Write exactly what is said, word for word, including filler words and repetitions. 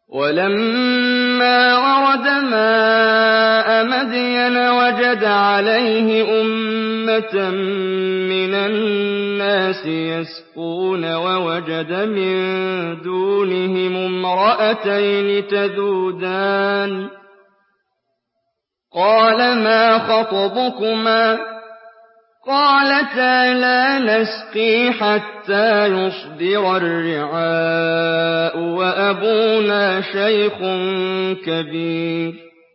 وَلَمَّا وَرَدَ مَاءَ مَدْيَنَ وَجَدَ عَلَيْهِ أُمَّةً مِّنَ النَّاسِ يَسْقُونَ وَوَجَدَ مِن دُونِهِمُ امْرَأَتَيْنِ تَذُودَانِ ۖ قَالَ مَا خَطْبُكُمَا ۖ قَالَتَا لَا نَسْقِي حَتَّىٰ يُصْدِرَ الرِّعَاءُ وَأَبُونَا شَيْخٌ كَبِيرٌ